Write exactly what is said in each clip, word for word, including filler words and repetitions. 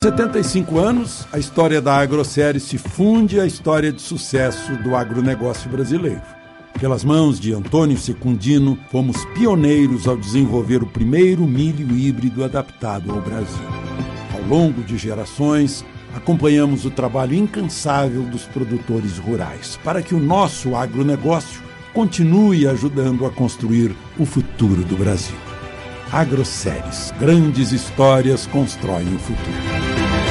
setenta e cinco anos, a história da Agrosérie se funde à história de sucesso do agronegócio brasileiro. Pelas mãos de Antônio Secundino, fomos pioneiros ao desenvolver o primeiro milho híbrido adaptado ao Brasil. Ao longo de gerações, acompanhamos o trabalho incansável dos produtores rurais, para que o nosso agronegócio continue ajudando a construir o futuro do Brasil. Agroséries, grandes histórias constroem o futuro.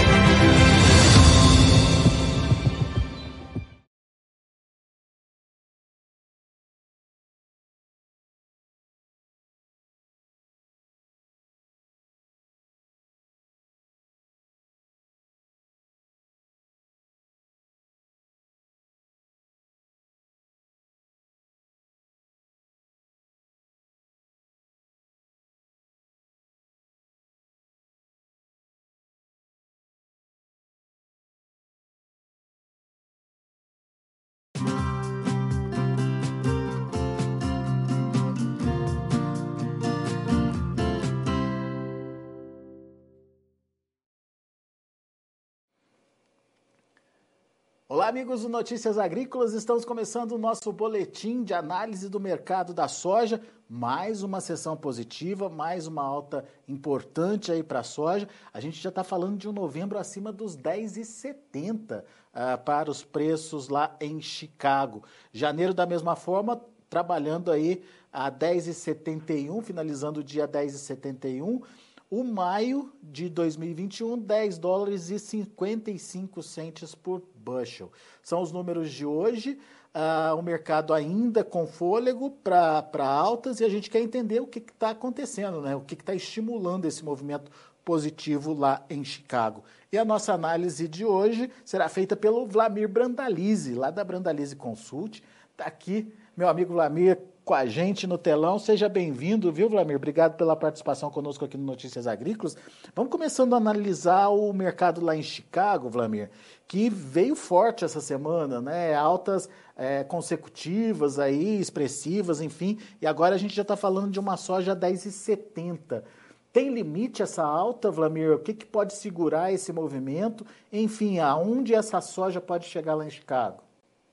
Olá, amigos do Notícias Agrícolas, estamos começando o nosso boletim de análise do mercado da soja, mais uma sessão positiva, mais uma alta importante aí para a soja. A gente já está falando de um novembro acima dos dez reais e setenta centavos uh, para os preços lá em Chicago. Janeiro, da mesma forma, trabalhando aí a dez reais e setenta e um centavos, finalizando o dia dez reais e setenta e um centavos. O maio de dois mil e vinte e um, dez dólares e cinquenta e cinco centavos por bushel. São os números de hoje, uh, o mercado ainda com fôlego para altas e a gente quer entender o que está acontecendo, né? O que está estimulando esse movimento positivo lá em Chicago. E a nossa análise de hoje será feita pelo Vlamir Brandalize, lá da Brandalize Consult. Está aqui meu amigo Vlamir com a gente no telão. Seja bem-vindo, viu, Vlamir? Obrigado pela participação conosco aqui no Notícias Agrícolas. Vamos começando a analisar o mercado lá em Chicago, Vlamir, que veio forte essa semana, né? Altas é, consecutivas aí, expressivas, enfim. E agora a gente já está falando de uma soja a dez reais e setenta centavos. Tem limite essa alta, Vlamir? O que, que pode segurar esse movimento? Enfim, aonde essa soja pode chegar lá em Chicago?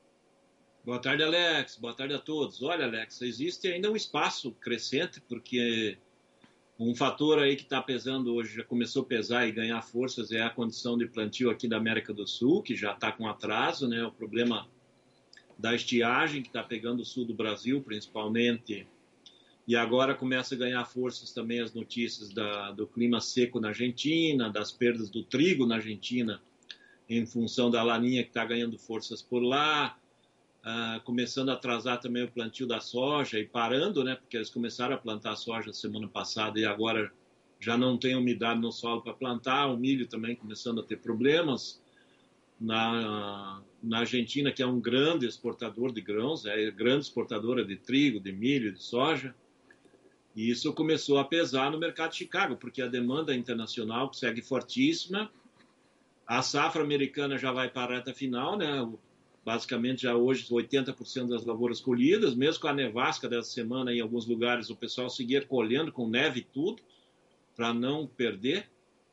Boa tarde, Alex. Boa tarde a todos. Olha, Alex, existe ainda um espaço crescente, porque um fator aí que está pesando hoje, já começou a pesar e ganhar forças, é a condição de plantio aqui da América do Sul, que já está com atraso, né? O problema da estiagem, que está pegando o sul do Brasil, principalmente. E agora começa a ganhar forças também as notícias da, do clima seco na Argentina, das perdas do trigo na Argentina, em função da laninha que está ganhando forças por lá. Uh, começando a atrasar também o plantio da soja e parando, né, porque eles começaram a plantar soja semana passada e agora já não tem umidade no solo para plantar. O milho também começando a ter problemas. Na, na Argentina, que é um grande exportador de grãos, é grande exportadora de trigo, de milho, de soja, e isso começou a pesar no mercado de Chicago, porque a demanda internacional segue fortíssima. A safra americana já vai para a reta final, né? Basicamente, já hoje, oitenta por cento das lavouras colhidas, mesmo com a nevasca dessa semana, em alguns lugares, o pessoal seguia colhendo com neve e tudo, para não perder.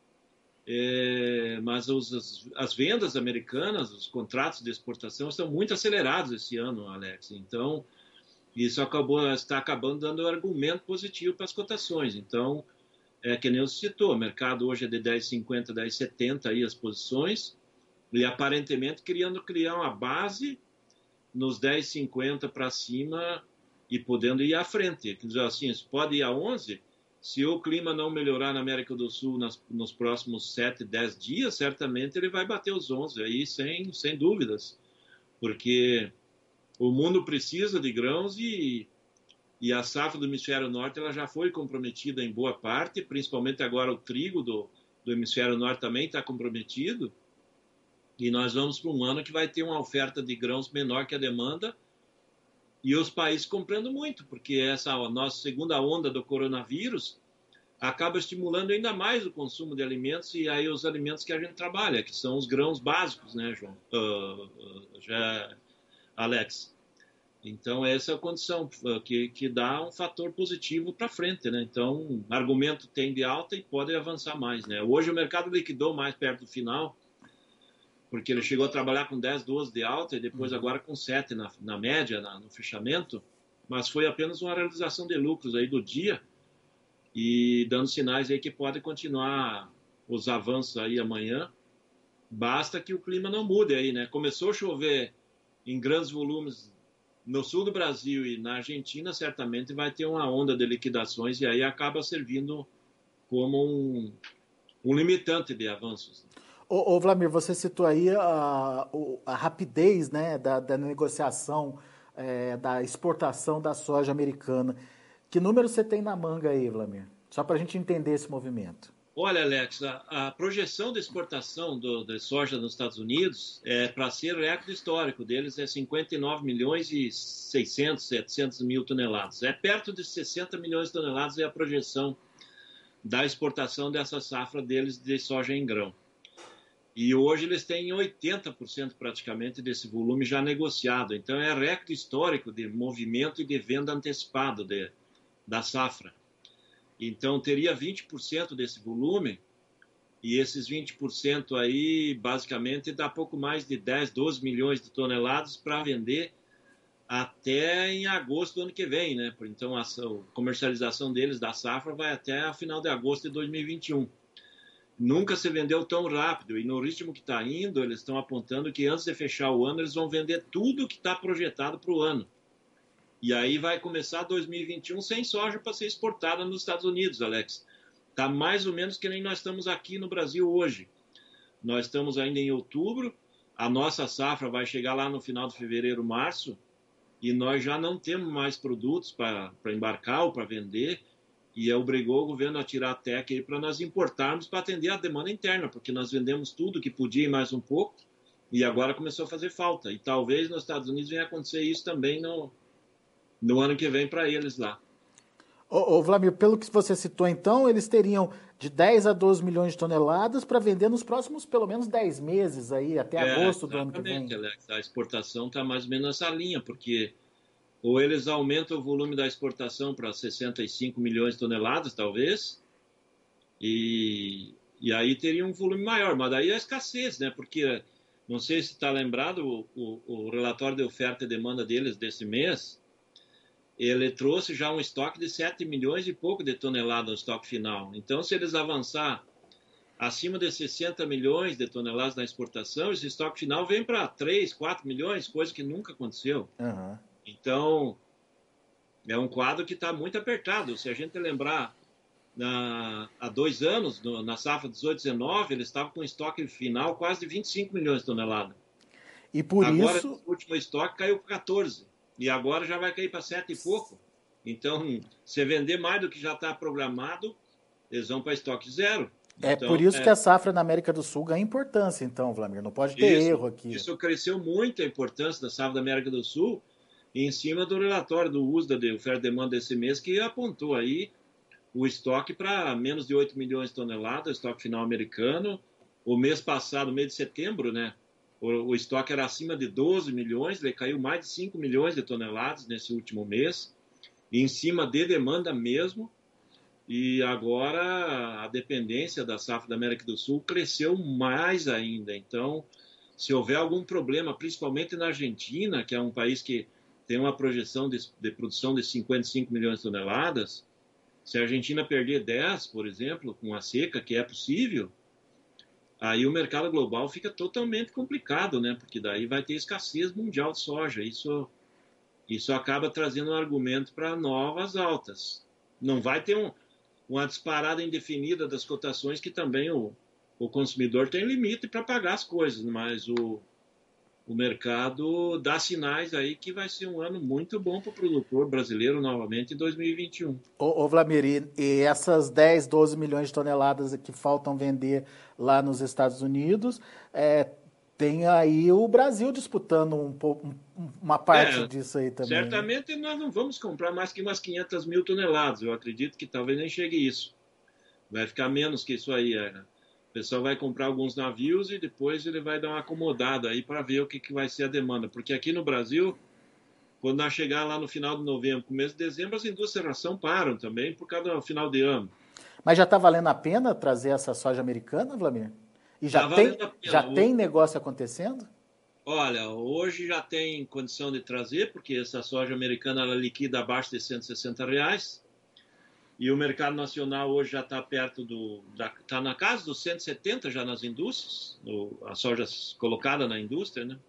É, mas os, as, as vendas americanas, os contratos de exportação, estão muito acelerados esse ano, Alex. Então, isso acabou, está acabando dando um argumento positivo para as cotações. Então, é que nem você citou, o mercado hoje é de dez reais e cinquenta, dez reais e setenta aí as posições, e aparentemente querendo criar uma base nos dez reais e cinquenta para cima e podendo ir à frente. Quer dizer assim, pode ir a onze, se o clima não melhorar na América do Sul nas, nos próximos sete, dez dias, certamente ele vai bater os onze aí, sem, sem dúvidas. Porque o mundo precisa de grãos e, e a safra do hemisfério norte ela já foi comprometida em boa parte, principalmente agora o trigo do, do hemisfério norte também está comprometido. E nós vamos para um ano que vai ter uma oferta de grãos menor que a demanda e os países comprando muito, porque essa nossa segunda onda do coronavírus acaba estimulando ainda mais o consumo de alimentos e aí os alimentos que a gente trabalha, que são os grãos básicos, né, João? Uh, uh, já, Alex. Então, essa é a condição que, que dá um fator positivo para frente, né? Então, o argumento tem de alta e pode avançar mais, né? Hoje o mercado liquidou mais perto do final, porque ele chegou a trabalhar com dez, doze de alta e depois uhum. agora com sete na, na média, na, no fechamento, mas foi apenas uma realização de lucros aí do dia e dando sinais aí que pode continuar os avanços aí amanhã. Basta que o clima não mude aí, né? Começou a chover em grandes volumes no sul do Brasil e na Argentina, certamente vai ter uma onda de liquidações e aí acaba servindo como um, um limitante de avanços. Ô, ô Wlamir, você citou aí a, a rapidez, né, da, da negociação, é, da exportação da soja americana. Que número você tem na manga aí, Wlamir? Só para a gente entender esse movimento. Olha, Alex, a, a projeção de exportação do, de soja nos Estados Unidos é para ser recorde histórico deles é cinquenta e nove milhões e seiscentos, setecentos mil toneladas. É perto de sessenta milhões de toneladas é a projeção da exportação dessa safra deles de soja em grão. E hoje eles têm oitenta por cento praticamente desse volume já negociado. Então é recorde histórico de movimento e de venda antecipada de, da safra. Então, teria vinte por cento desse volume, e esses vinte por cento aí, basicamente, dá pouco mais de dez, doze milhões de toneladas para vender até em agosto do ano que vem, né? Então, a comercialização deles da safra vai até o final de agosto de dois mil e vinte e um. Nunca se vendeu tão rápido, e no ritmo que está indo, eles estão apontando que antes de fechar o ano, eles vão vender tudo que está projetado para o ano. E aí vai começar dois mil e vinte e um sem soja para ser exportada nos Estados Unidos, Alex. Está mais ou menos que nem nós estamos aqui no Brasil hoje. Nós estamos ainda em outubro, a nossa safra vai chegar lá no final de fevereiro, março, e nós já não temos mais produtos para embarcar ou para vender, e obrigou o governo a tirar a T E C para nós importarmos para atender a demanda interna, porque nós vendemos tudo que podia e mais um pouco, e agora começou a fazer falta. E talvez nos Estados Unidos venha acontecer isso também no... no ano que vem para eles lá. Ô, ô Wlamir, pelo que você citou então, eles teriam de dez a doze milhões de toneladas para vender nos próximos pelo menos dez meses aí, até é, agosto do ano que vem. Alex, a exportação está mais ou menos nessa linha, porque ou eles aumentam o volume da exportação para sessenta e cinco milhões de toneladas, talvez, e, e aí teria um volume maior, mas daí é a escassez, né? Porque, não sei se está lembrado, o, o, o relatório de oferta e demanda deles desse mês, ele trouxe já um estoque de sete milhões e pouco de toneladas no estoque final. Então, se eles avançar acima de sessenta milhões de toneladas na exportação, esse estoque final vem para três, quatro milhões, coisa que nunca aconteceu. Uhum. Então, é um quadro que está muito apertado. Se a gente lembrar, na, há dois anos, no, na safra dezoito, dezenove, eles estavam com estoque final quase de vinte e cinco milhões de toneladas. E por Agora, isso... o último estoque caiu para quatorze. E agora já vai cair para sete e pouco. Então, se vender mais do que já está programado, eles vão para estoque zero. É então, por isso é... que a safra na América do Sul ganha importância, então, Wlamir. Não pode ter isso, erro aqui. Isso cresceu muito a importância da safra da América do Sul em cima do relatório do U S D A de oferta e demanda desse mês, que apontou aí o estoque para menos de oito milhões de toneladas, estoque final americano. O mês passado, mês de setembro, né? O estoque era acima de doze milhões, ele caiu mais de cinco milhões de toneladas nesse último mês, em cima de demanda mesmo, e agora a dependência da safra da América do Sul cresceu mais ainda. Então, se houver algum problema, principalmente na Argentina, que é um país que tem uma projeção de, de produção de cinquenta e cinco milhões de toneladas, se a Argentina perder dez, por exemplo, com a seca, que é possível, aí o mercado global fica totalmente complicado, né? Porque daí vai ter escassez mundial de soja. Isso, isso acaba trazendo um argumento para novas altas. Não vai ter um, uma disparada indefinida das cotações, que também o, o consumidor tem limite para pagar as coisas, mas o, o mercado dá sinais aí que vai ser um ano muito bom para o produtor brasileiro novamente em dois mil e vinte e um. Ô, ô Wlamir, e, e essas dez, doze milhões de toneladas que faltam vender lá nos Estados Unidos, é, tem aí o Brasil disputando um pouco, um, uma parte é, disso aí também. Certamente, né? Nós não vamos comprar mais que umas quinhentas mil toneladas. Eu acredito que talvez nem chegue isso. Vai ficar menos que isso aí, né? O pessoal vai comprar alguns navios e depois ele vai dar uma acomodada aí para ver o que, que vai ser a demanda. Porque aqui no Brasil, quando nós chegar lá no final de novembro, começo de dezembro, as indústrias de ração param também por causa do final de ano. Mas já está valendo a pena trazer essa soja americana, Vlamir? E já, Tá tem, valendo a pena. já O- tem negócio acontecendo? Olha, hoje já tem condição de trazer, porque essa soja americana ela liquida abaixo de cento e sessenta reais. E o mercado nacional hoje já está perto do... Está na casa dos cento e setenta já nas indústrias, no, a soja colocada na indústria, né?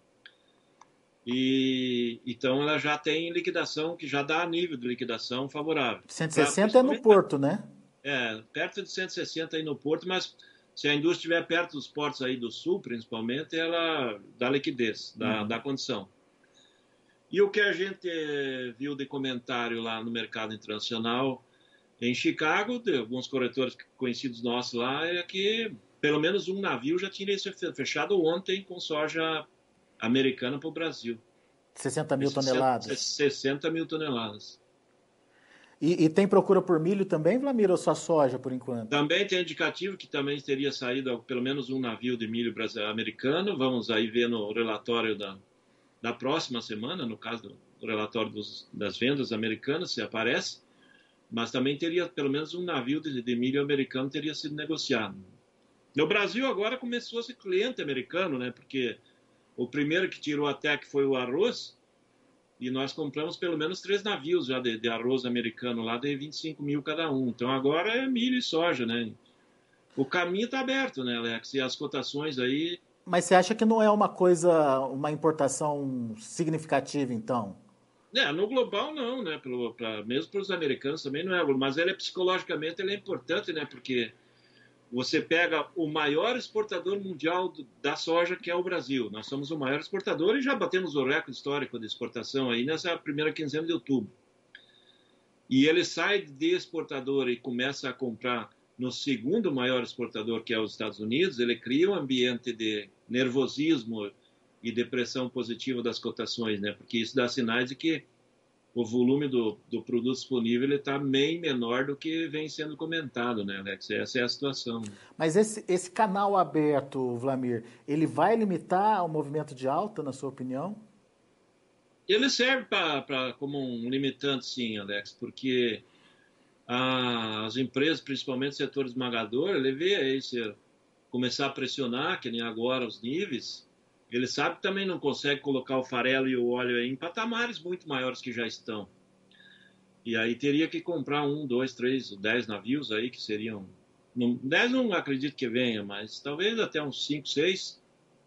E então ela já tem liquidação, que já dá nível de liquidação favorável. cento e Pra- sessenta é no principalmente- Porto, né? É, perto de cento e sessenta aí no Porto, mas se a indústria estiver perto dos portos aí do Sul, principalmente, ela dá liquidez, dá, Uhum. dá condição. E o que a gente eh, viu de comentário lá no mercado internacional, em Chicago, de alguns corretores conhecidos nossos lá, é que pelo menos um navio já tinha sido fechado ontem com soja americana para o Brasil. sessenta mil sessenta toneladas. sessenta mil toneladas. E, e tem procura por milho também, Vlamir, ou só soja por enquanto? Também tem indicativo que também teria saído pelo menos um navio de milho brasileiro, americano. Vamos aí ver no relatório da, da próxima semana, no caso do relatório dos, das vendas americanas, se aparece. Mas também teria pelo menos um navio de, de milho americano teria sido negociado. No Brasil agora começou a ser cliente americano, né? Porque o primeiro que tirou até que foi o arroz, e nós compramos pelo menos três navios já de, de arroz americano lá, de vinte e cinco mil cada um. Então agora é milho e soja, né? O caminho está aberto, né, Alex? E as cotações aí... Mas você acha que não é uma coisa, uma importação significativa, então? É, no global não, né? Pelo, pra, mesmo para os americanos também não é. Mas ele é, psicologicamente ele é importante, né? Porque você pega o maior exportador mundial do, da soja, que é o Brasil. Nós somos o maior exportador e já batemos o recorde histórico de exportação aí nessa primeira quinzena de outubro. E ele sai de exportador e começa a comprar no segundo maior exportador, que é os Estados Unidos. Ele cria um ambiente de nervosismo e depressão positiva das cotações, né? Porque isso dá sinais de que o volume do, do produto disponível está bem menor do que vem sendo comentado, né, Alex? Essa é a situação. Mas esse, esse canal aberto, Vlamir, ele vai limitar o movimento de alta, na sua opinião? Ele serve pra, pra, como um limitante, sim, Alex, porque a, as empresas, principalmente o setor esmagador, ele vê aí, se começar a pressionar, que nem agora, os níveis, ele sabe que também não consegue colocar o farelo e o óleo aí em patamares muito maiores que já estão. E aí teria que comprar um, dois, três, dez navios aí, que seriam... Dez não acredito que venha, mas talvez até uns cinco, seis,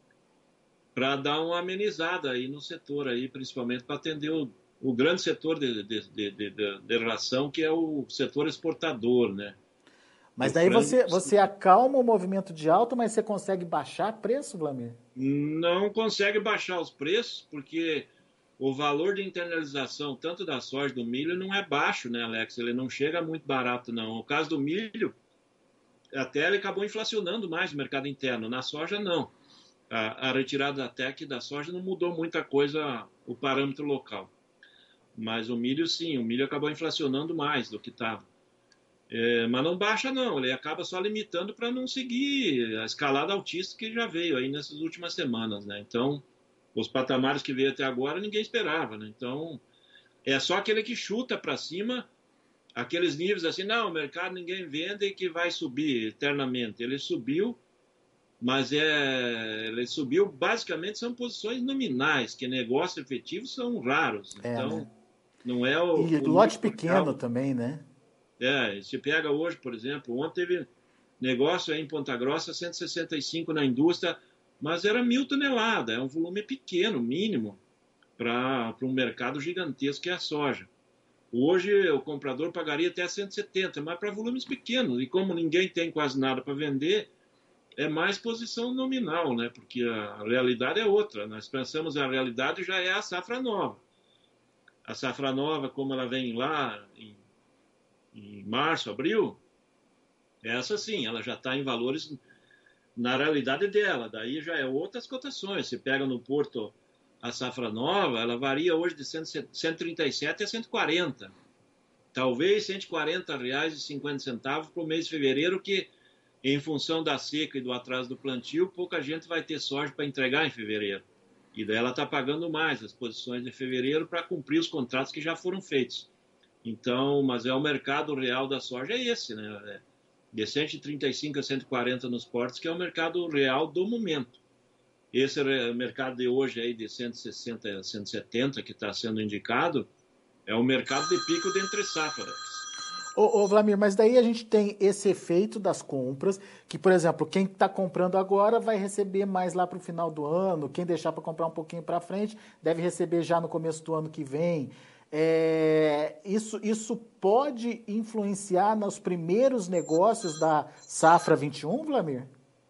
para dar uma amenizada aí no setor aí, principalmente para atender o, o grande setor de, de, de, de, de, de ração, que é o setor exportador, né? Mas O daí frango- você, você acalma o movimento de alta, mas você consegue baixar preço, Vlamir? Não consegue baixar os preços, porque o valor de internalização, tanto da soja do milho, não é baixo, né, Alex? Ele não chega muito barato, não. O caso do milho, até ele acabou inflacionando mais o mercado interno. Na soja, não. A, a retirada da T E C da soja não mudou muita coisa, o parâmetro local. Mas o milho, sim, o milho acabou inflacionando mais do que estava. É, mas não baixa, não. Ele acaba só limitando para não seguir a escalada altista que já veio aí nessas últimas semanas, né? Então, os patamares que veio até agora, ninguém esperava, né? Então, é só aquele que chuta para cima, aqueles níveis assim, não, o mercado ninguém vende e que vai subir eternamente. Ele subiu, mas é, ele subiu, basicamente, são posições nominais, que negócios efetivos são raros. É, Então, né? não é o... E o lote nível pequeno total. também, né? É, se pega hoje, por exemplo, ontem teve negócio aí em Ponta Grossa, cento e sessenta e cinco na indústria, mas era mil toneladas, é um volume pequeno, mínimo, para um mercado gigantesco que é a soja. Hoje o comprador pagaria até cento e setenta, mas para volumes pequenos, e como ninguém tem quase nada para vender, é mais posição nominal, né? Porque a realidade é outra. Nós pensamos a realidade já é a safra nova. A safra nova, como ela vem lá em em março, abril, essa sim, ela já está em valores na realidade dela, daí já é outras cotações. Se pega no Porto a safra nova, ela varia hoje de cento e trinta e sete a cento e quarenta. Talvez cento e quarenta reais e cinquenta centavos para o mês de fevereiro, que em função da seca e do atraso do plantio, pouca gente vai ter soja para entregar em fevereiro. E daí ela está pagando mais as posições de fevereiro para cumprir os contratos que já foram feitos. Então, mas é o mercado real da soja é esse, né? De cento e trinta e cinco a cento e quarenta nos portos, que é o mercado real do momento. Esse mercado de hoje aí de cento e sessenta a cento e setenta que está sendo indicado é o mercado de pico de entre safras. Ô, ô, Vlamir, mas daí a gente tem esse efeito das compras, que, por exemplo, quem está comprando agora vai receber mais lá para o final do ano, quem deixar para comprar um pouquinho para frente deve receber já no começo do ano que vem. É, isso, isso pode influenciar nos primeiros negócios da safra vinte e um, Vlamir?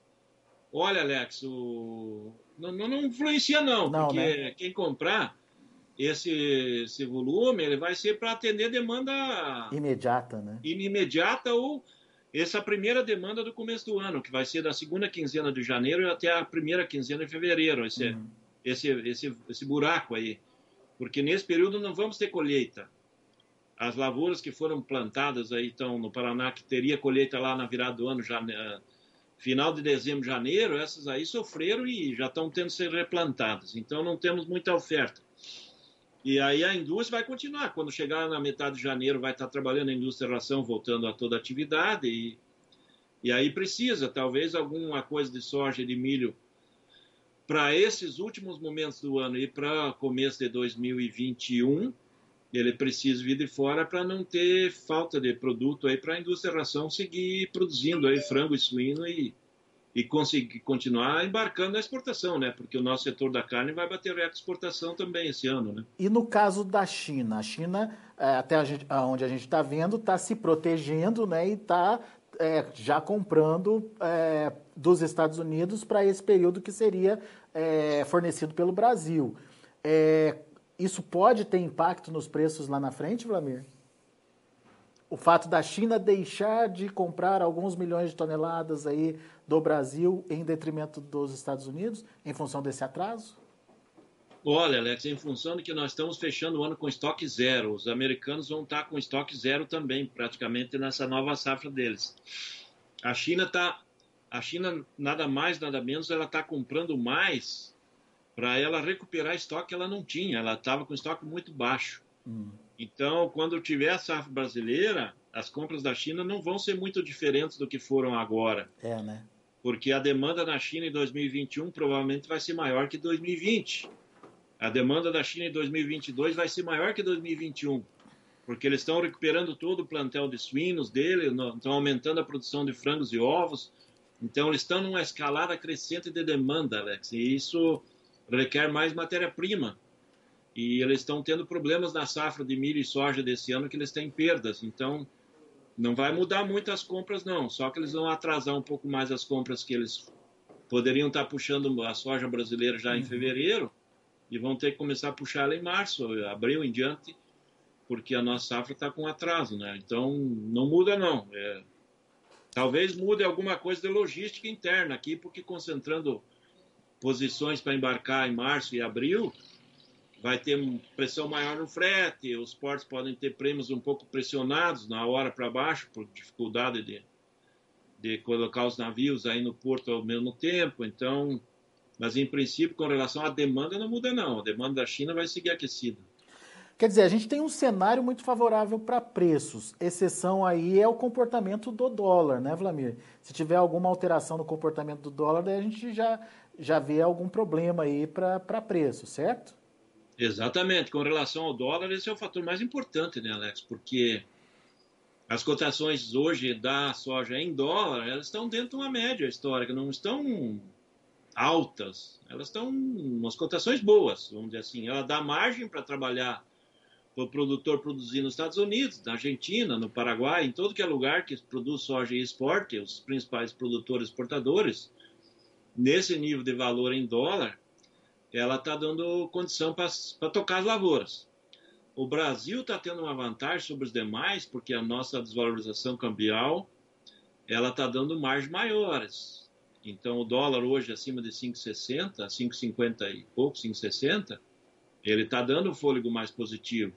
Olha, Alex, o... não, não, não influencia não, não porque né? quem comprar esse, esse volume, ele vai ser para atender demanda imediata, né? imediata ou essa primeira demanda do começo do ano, que vai ser da segunda quinzena de janeiro até a primeira quinzena de fevereiro, esse, uhum. esse, esse, esse buraco aí. Porque nesse período não vamos ter colheita. As lavouras que foram plantadas aí estão no Paraná, que teria colheita lá na virada do ano, já, final de dezembro, janeiro, essas aí sofreram e já estão tendo que ser replantadas. Então não temos muita oferta. E aí a indústria vai continuar. Quando chegar na metade de janeiro, vai estar trabalhando a indústria de ração, voltando a toda a atividade. E, e aí precisa, talvez, alguma coisa de soja e de milho para esses últimos momentos do ano e para começo de dois mil e vinte e um, ele precisa vir de fora para não ter falta de produto aí para a indústria de ração seguir produzindo aí frango e suíno e, e conseguir continuar embarcando na exportação, né? Porque o nosso setor da carne vai bater recorde de exportação também esse ano, né? E no caso da China, a China, até a gente, onde a gente está vendo, está se protegendo, né? E está é, já comprando é, dos Estados Unidos para esse período que seria é, fornecido pelo Brasil. É, isso pode ter impacto nos preços lá na frente, Vlamir? O fato da China deixar de comprar alguns milhões de toneladas aí do Brasil em detrimento dos Estados Unidos, em função desse atraso? Olha, Alex, em função de que nós estamos fechando o ano com estoque zero, os americanos vão estar com estoque zero também, praticamente nessa nova safra deles. A China está, a China nada mais, nada menos, ela está comprando mais para ela recuperar estoque que ela não tinha, ela estava com estoque muito baixo. Hum. Então, quando tiver a safra brasileira, as compras da China não vão ser muito diferentes do que foram agora. É, né? Porque a demanda na China em dois mil e vinte e um provavelmente vai ser maior que dois mil e vinte. A demanda da China em dois mil e vinte e dois vai ser maior que dois mil e vinte e um. Porque eles estão recuperando todo o plantel de suínos dele, estão aumentando a produção de frangos e ovos. Então, eles estão numa escalada crescente de demanda, Alex. E isso requer mais matéria-prima. E eles estão tendo problemas na safra de milho e soja desse ano, que eles têm perdas. Então, não vai mudar muito as compras, não. Só que eles vão atrasar um pouco mais as compras que eles poderiam estar puxando a soja brasileira já em fevereiro e vão ter que começar a puxar ela em março, abril em diante, porque a nossa safra está com atraso, né? Então, não muda, não. É... Talvez mude alguma coisa de logística interna aqui, porque concentrando posições para embarcar em março e abril, vai ter pressão maior no frete, os portos podem ter prêmios um pouco pressionados na hora para baixo, por dificuldade de, de colocar os navios aí no porto ao mesmo tempo. Então, mas em princípio, com relação à demanda, não muda não. A demanda da China vai seguir aquecida. Quer dizer, a gente tem um cenário muito favorável para preços. Exceção aí é o comportamento do dólar, né, Vlamir? Se tiver alguma alteração no comportamento do dólar, daí a gente já, já vê algum problema aí para preço, certo? Exatamente. Com relação ao dólar, esse é o fator mais importante, né, Alex? Porque as cotações hoje da soja em dólar, elas estão dentro de uma média histórica, não estão altas. Elas estão umas cotações boas, vamos dizer assim. Ela dá margem para trabalhar para o produtor produzir nos Estados Unidos, na Argentina, no Paraguai, em todo que é lugar que produz soja e exporte, os principais produtores exportadores, nesse nível de valor em dólar, ela está dando condição para tocar as lavouras. O Brasil está tendo uma vantagem sobre os demais, porque a nossa desvalorização cambial ela está dando margens maiores. Então, o dólar hoje acima de cinco e sessenta, cinco e cinquenta e pouco, cinco e sessenta, ele está dando um fôlego mais positivo.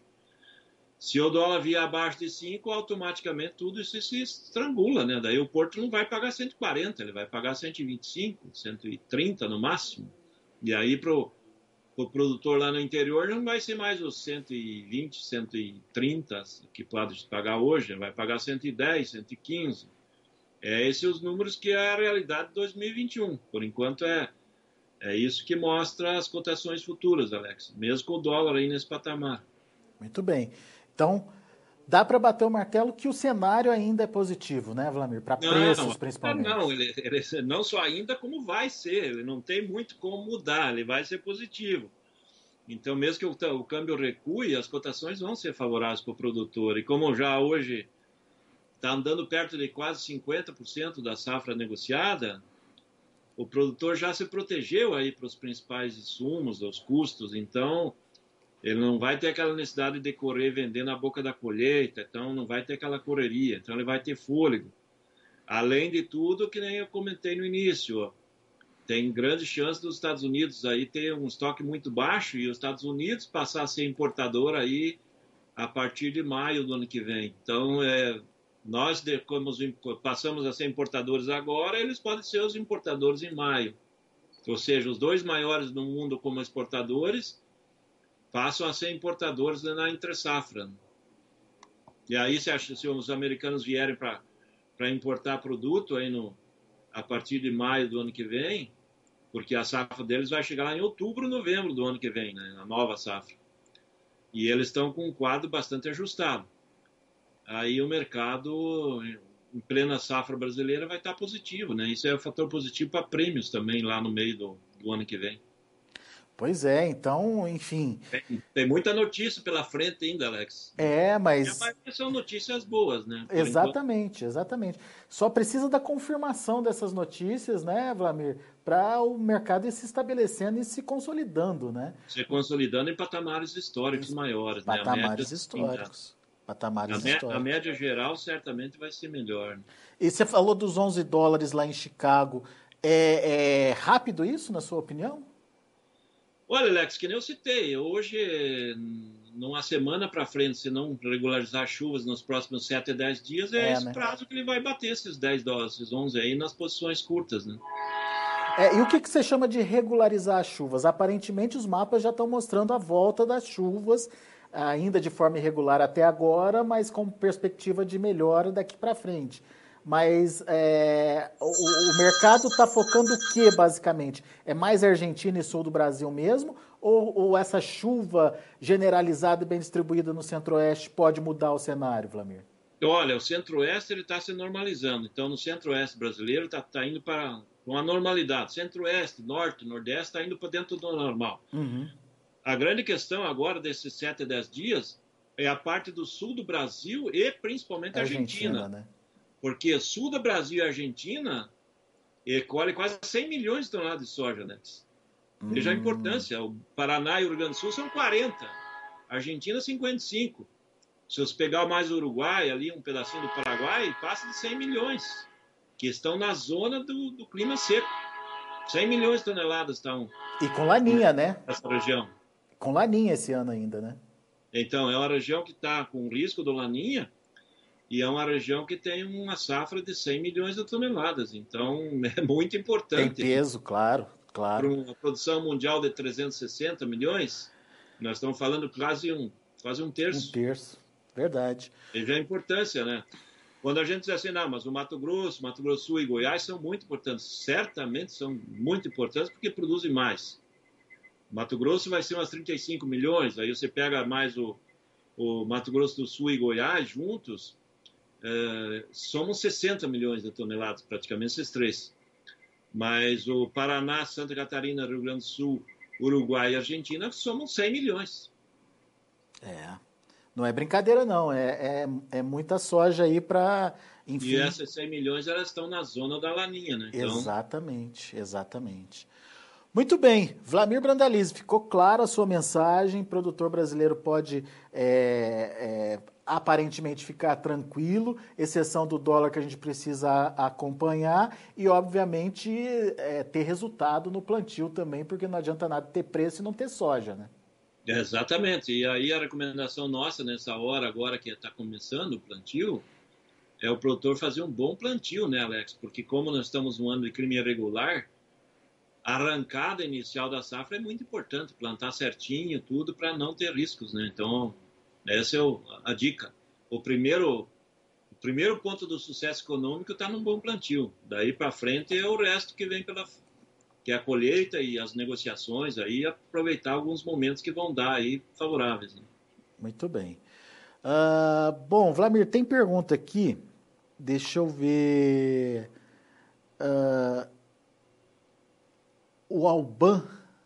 Se o dólar vier abaixo de cinco, automaticamente tudo isso se estrangula, né? Daí o Porto não vai pagar cento e quarenta, ele vai pagar cento e vinte e cinco, cento e trinta no máximo. E aí, para o produtor lá no interior não vai ser mais os cento e vinte, cento e trinta que pode pagar hoje, vai pagar cento e dez, cento e quinze. É esses os números que é a realidade de dois mil e vinte e um. Por enquanto é, é isso que mostra as cotações futuras, Alex, mesmo com o dólar aí nesse patamar. Muito bem. Então, dá para bater o martelo que o cenário ainda é positivo, né, Vlamir? Para preços, principalmente. Não, ele, ele, não só ainda, como vai ser. Ele não tem muito como mudar, ele vai ser positivo. Então, mesmo que o, o câmbio recue, as cotações vão ser favoráveis para o produtor. E como já hoje está andando perto de quase cinquenta por cento da safra negociada, o produtor já se protegeu aí para os principais insumos, os custos. Então, ele não vai ter aquela necessidade de correr vender na boca da colheita, então não vai ter aquela correria, então ele vai ter fôlego. Além de tudo, que nem eu comentei no início, ó, tem grande chance dos Estados Unidos aí ter um estoque muito baixo e os Estados Unidos passar a ser importador aí a partir de maio do ano que vem. Então, é, nós como passamos a ser importadores agora, eles podem ser os importadores em maio. Ou seja, os dois maiores no mundo como exportadores passam a ser importadores na entre-safra. E aí, se, acha, se os americanos vierem para importar produto aí no, a partir de maio do ano que vem, porque a safra deles vai chegar lá em outubro, novembro do ano que vem, né, a nova safra. E eles estão com um quadro bastante ajustado. Aí o mercado, em plena safra brasileira, vai estar positivo, né? Isso é um fator positivo para prêmios também lá no meio do, do ano que vem. Pois é, então, enfim... Tem, tem muita notícia pela frente ainda, Alex. É, mas... E a maioria são notícias boas, né? Por exatamente, enquanto. exatamente. Só precisa da confirmação dessas notícias, né, Vlamir? Para o mercado ir se estabelecendo e se consolidando, né? Se consolidando em patamares históricos Isso. maiores, patamares né? Patamares históricos. Patamares a, históricos. A média geral certamente vai ser melhor. Né? E você falou dos onze dólares lá em Chicago. É, é rápido isso, na sua opinião? Olha, Alex, que nem eu citei, hoje, numa semana para frente, se não regularizar chuvas nos próximos sete a dez dias, é, é esse né? prazo que ele vai bater esses dez dólares, esses onze aí, nas posições curtas, né? É, e o que, que você chama de regularizar as chuvas? Aparentemente, os mapas já estão mostrando a volta das chuvas, ainda de forma irregular até agora, mas com perspectiva de melhora daqui para frente. Mas é, o, o mercado está focando o que, basicamente? É mais Argentina e sul do Brasil mesmo? Ou, ou essa chuva generalizada e bem distribuída no centro-oeste pode mudar o cenário, Vlamir? Olha, o centro-oeste está se normalizando. Então, no centro-oeste brasileiro está tá indo para uma normalidade. Centro-oeste, norte, nordeste está indo para dentro do normal. Uhum. A grande questão agora desses sete a dez dias é a parte do sul do Brasil e principalmente a Argentina. Argentina, né? Porque sul do Brasil e Argentina colhe quase cem milhões de toneladas de soja, né? Veja hum. a importância. O Paraná e o Rio Grande do Sul são quarenta. A Argentina, cinquenta e cinco. Se você pegar mais o Uruguai, ali um pedacinho do Paraguai, passa de cem milhões. Que estão na zona do, do clima seco. cem milhões de toneladas estão... E com laninha, né? Nessa região. Com laninha esse ano ainda, né? Então, é uma região que está com risco do laninha. E é uma região que tem uma safra de cem milhões de toneladas. Então, é muito importante. Tem peso, claro, claro. Para uma produção mundial de trezentos e sessenta milhões, nós estamos falando quase um, quase um terço. Um terço, verdade. Veja a importância, né? Quando a gente diz assim, não, mas o Mato Grosso, Mato Grosso do Sul e Goiás são muito importantes. Certamente são muito importantes porque produzem mais. Mato Grosso vai ser umas trinta e cinco milhões. Aí você pega mais o, o Mato Grosso do Sul e Goiás juntos... Uh, somos sessenta milhões de toneladas, praticamente esses três. Mas o Paraná, Santa Catarina, Rio Grande do Sul, Uruguai e Argentina somos cem milhões. É, não é brincadeira não, é, é, é muita soja aí para... E essas cem milhões, elas estão na zona da laninha, né? Então... Exatamente, exatamente. Muito bem, Vlamir Brandalize, ficou clara a sua mensagem, produtor brasileiro pode é, é, aparentemente ficar tranquilo, exceção do dólar que a gente precisa acompanhar e, obviamente, é, ter resultado no plantio também, porque não adianta nada ter preço e não ter soja, né? É, exatamente, e aí a recomendação nossa nessa hora, agora que está começando o plantio, é o produtor fazer um bom plantio, né, Alex? Porque como nós estamos num ano de clima irregular, a arrancada inicial da safra é muito importante, plantar certinho, tudo, para não ter riscos, né? Então, essa é o, a dica. O primeiro, o primeiro ponto do sucesso econômico está num bom plantio. Daí para frente é o resto que vem pela que é a colheita e as negociações, aí aproveitar alguns momentos que vão dar aí favoráveis. Né? Muito bem. Uh, bom, Vlamir, tem pergunta aqui. Deixa eu ver. Uh, o Alban,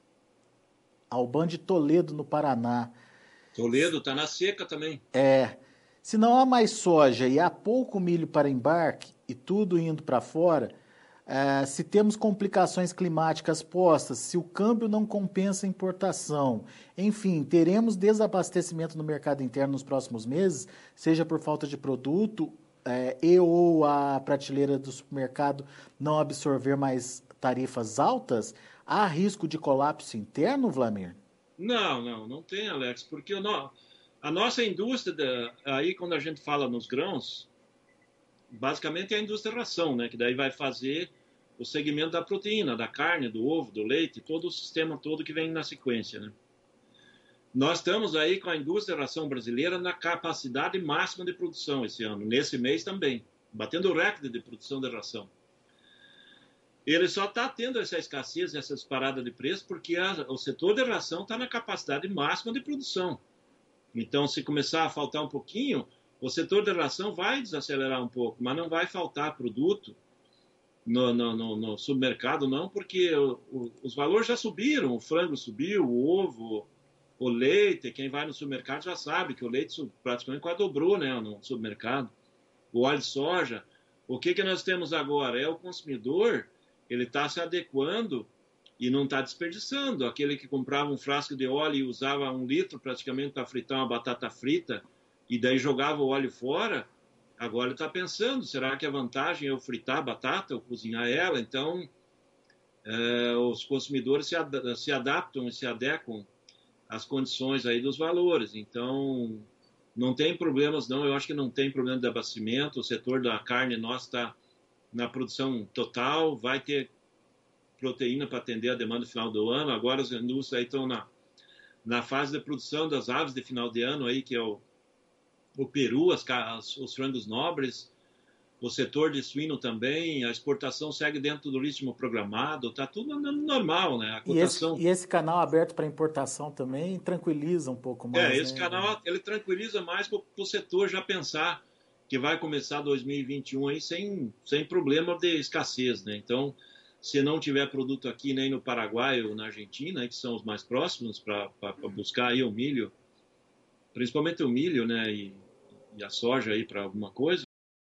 Alban de Toledo, no Paraná. Toledo está na seca também. É. Se não há mais soja e há pouco milho para embarque e tudo indo para fora, uh, se temos complicações climáticas postas, se o câmbio não compensa a importação, enfim, teremos desabastecimento no mercado interno nos próximos meses, seja por falta de produto é, e ou a prateleira do supermercado não absorver mais tarifas altas, há risco de colapso interno, Vlamir? Não, não, não tem, Alex, porque o no... a nossa indústria, aí quando a gente fala nos grãos, basicamente é a indústria ração, né? Que daí vai fazer o segmento da proteína, da carne, do ovo, do leite, todo o sistema todo que vem na sequência, né? Nós estamos aí com a indústria ração brasileira na capacidade máxima de produção esse ano, nesse mês também, batendo o recorde de produção de ração. Ele só está tendo essa escassez, essa disparada de preço, porque a, o setor de ração está na capacidade máxima de produção. Então, se começar a faltar um pouquinho, o setor de ração vai desacelerar um pouco, mas não vai faltar produto no, no, no, no supermercado, não, porque o, o, os valores já subiram, o frango subiu, o ovo, o leite, quem vai no supermercado já sabe que o leite praticamente quase dobrou, né, no supermercado. O óleo de soja, o que, que nós temos agora? É o consumidor, ele está se adequando e não está desperdiçando. Aquele que comprava um frasco de óleo e usava um litro praticamente para fritar uma batata frita e daí jogava o óleo fora, agora ele está pensando, será que a vantagem é eu fritar a batata ou cozinhar ela? Então, é, os consumidores se, ad se adaptam e se adequam às condições aí dos valores. Então, não tem problemas não, eu acho que não tem problema de abastecimento, o setor da carne nosso está na produção total, vai ter proteína para atender a demanda no final do ano. Agora as indústrias aí estão na, na fase de produção das aves de final de ano, aí, que é o, o peru, as, as, os frangos nobres, o setor de suíno também, a exportação segue dentro do ritmo programado, está tudo andando normal, né? A cotação... e, esse, e esse canal aberto para importação também tranquiliza um pouco mais, É, esse né? canal ele tranquiliza mais para o setor já pensar que vai começar dois mil e vinte e um aí sem, sem problema de escassez, né? Então, se não tiver produto aqui nem no Paraguai ou na Argentina, que são os mais próximos para buscar aí o milho, principalmente o milho, né, e, e a soja aí para alguma coisa,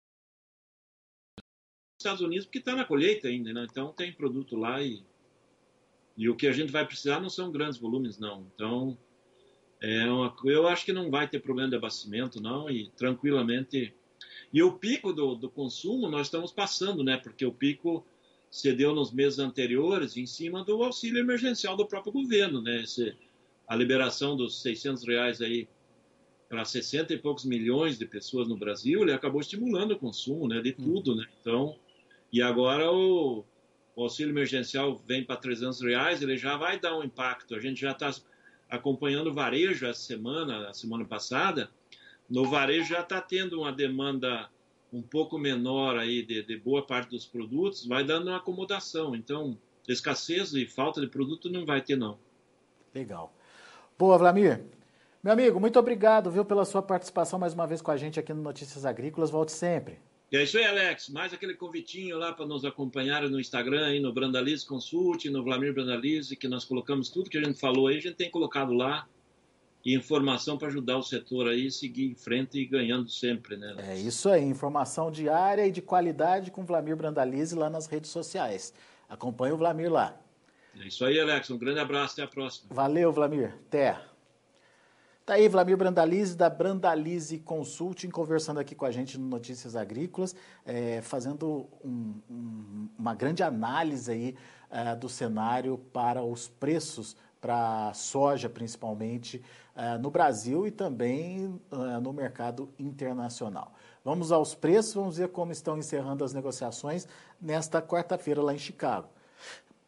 Estados Unidos, porque está na colheita ainda, né? Então tem produto lá e, e o que a gente vai precisar não são grandes volumes, não. Então, é uma, eu acho que não vai ter problema de abastecimento, não, e tranquilamente... E o pico do, do consumo nós estamos passando, né? Porque o pico se deu nos meses anteriores em cima do auxílio emergencial do próprio governo, né? Esse, a liberação dos seiscentos reais aí para sessenta e poucos milhões de pessoas no Brasil, ele acabou estimulando o consumo, né? De tudo, né? Então, e agora o, o auxílio emergencial vem para trezentos reais, ele já vai dar um impacto. A gente já está acompanhando o varejo essa semana, a semana passada. No varejo já está tendo uma demanda um pouco menor aí de, de boa parte dos produtos, vai dando uma acomodação. Então, escassez e falta de produto não vai ter, não. Legal. Boa, Vlamir. Meu amigo, muito obrigado, viu, pela sua participação mais uma vez com a gente aqui no Notícias Agrícolas. Volte sempre. E é isso aí, Alex. Mais aquele convitinho lá para nos acompanhar no Instagram, aí no Brandalize Consult, no Vlamir Brandalize, que nós colocamos tudo que a gente falou aí, a gente tem colocado lá. E informação para ajudar o setor aí a seguir em frente e ganhando sempre, né, Alex? É isso aí, informação diária e de qualidade com Vlamir Brandalize lá nas redes sociais. Acompanhe o Vlamir lá. É isso aí, Alex. Um grande abraço, até a próxima. Valeu, Vlamir. Até. Tá aí, Vlamir Brandalize, da Brandalize Consulting, conversando aqui com a gente no Notícias Agrícolas, é, fazendo um, um, uma grande análise aí uh, do cenário para os preços para soja, principalmente, uh, no Brasil e também uh, no mercado internacional. Vamos aos preços, vamos ver como estão encerrando as negociações nesta quarta-feira lá em Chicago.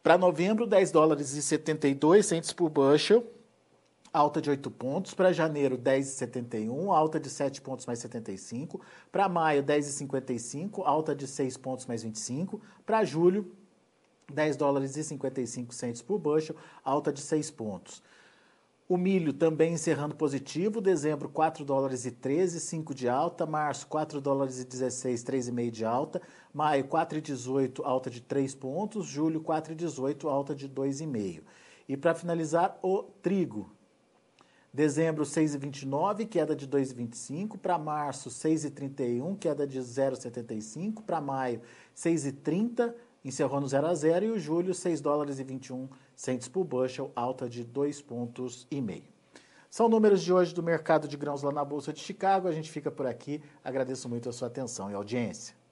Para novembro, dez dólares e setenta e dois centos por bushel, alta de oito pontos. Para janeiro, dez e setenta e um, alta de sete pontos mais setenta e cinco. Para maio, dez e cinquenta e cinco, alta de seis pontos mais vinte e cinco. Para julho, dez dólares e cinquenta e cinco centos por bushel, alta de seis pontos. O milho também encerrando positivo, dezembro quatro dólares e treze, cinco de alta, março quatro dólares e dezesseis, três vírgula cinco de alta, maio quatro e dezoito, alta de três pontos, julho quatro e dezoito, alta de dois vírgula cinco. E para finalizar, o trigo. Dezembro seis e vinte e nove, queda de dois vírgula vinte e cinco, para março seis e trinta e um, queda de zero vírgula setenta e cinco, para maio seis e trinta, encerrou no zero a zero, e o julho seis dólares e vinte e um centos por bushel, alta de dois pontos e meio. São números de hoje do mercado de grãos lá na Bolsa de Chicago. A gente fica por aqui. Agradeço muito a sua atenção e audiência.